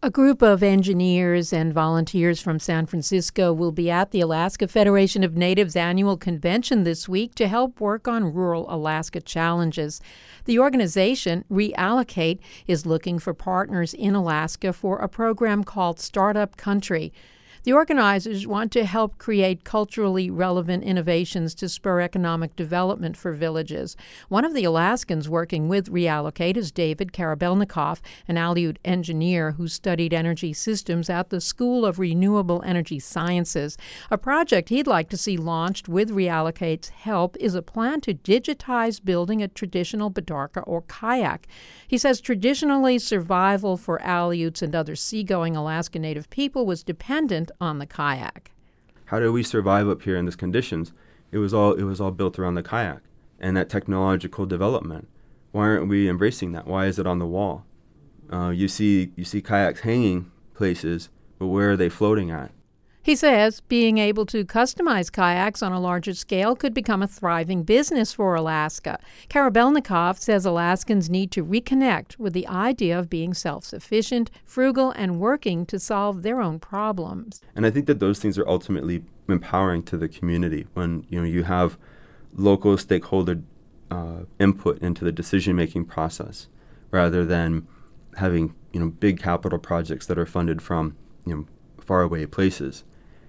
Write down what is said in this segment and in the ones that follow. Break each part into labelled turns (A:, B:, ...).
A: A group of engineers and volunteers from San Francisco will be at the Alaska Federation of Natives annual convention this week to help work on rural Alaska challenges. The organization, Reallocate, is looking for partners in Alaska for a program called Startup Country. The organizers want to help create culturally relevant innovations to spur economic development for villages. One of the Alaskans working with Reallocate is David Karabelnikoff, an Aleut engineer who studied energy systems at the School of Renewable Energy Sciences. A project he'd like to see launched with Reallocate's help is a plan to digitize building a traditional bidarka or kayak. He says traditionally survival for Aleuts and other seagoing Alaska Native people was dependent on the kayak.
B: How do we survive up here in these conditions? It was all built around the kayak and that technological development. Why aren't we embracing that? Why is it on the wall? You see kayaks hanging places, but where are they floating at?
A: He says being able to customize kayaks on a larger scale could become a thriving business for Alaska. Karabelnikoff says Alaskans need to reconnect with the idea of being self-sufficient, frugal, and working to solve their own problems.
B: And I think that those things are ultimately empowering to the community when you have local stakeholder input into the decision-making process, rather than having big capital projects that are funded from faraway places.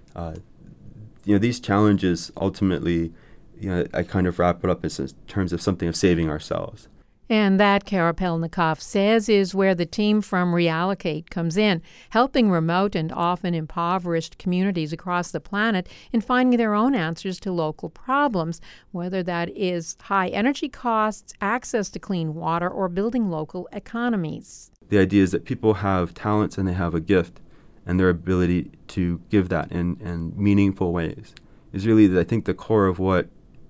B: These challenges ultimately, I kind of wrap it up in terms of something of saving ourselves.
A: And that, Karabelnikoff says, is where the team from Reallocate comes in, helping remote and often impoverished communities across the planet in finding their own answers to local problems, whether that is high energy costs, access to clean water, or building local economies.
B: The idea is that people have talents and they have a gift, and their ability to give that in meaningful ways is really, I think, the core of what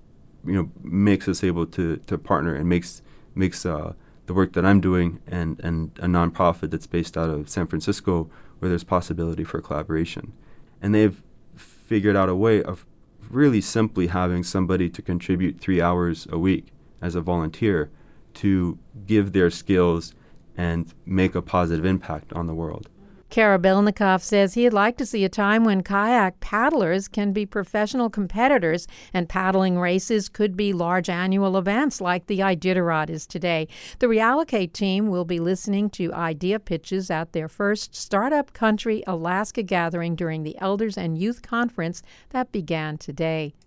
B: makes us able to partner and makes the work that I'm doing and a nonprofit that's based out of San Francisco, where there's possibility for collaboration. And they've figured out a way of really simply having somebody to contribute 3 hours a week as a volunteer to give their skills and make a positive impact on the world.
A: Karabelnikoff says he'd like to see a time when kayak paddlers can be professional competitors and paddling races could be large annual events like the Iditarod is today. The Reallocate team will be listening to idea pitches at their first Startup Country Alaska gathering during the Elders and Youth Conference that began today.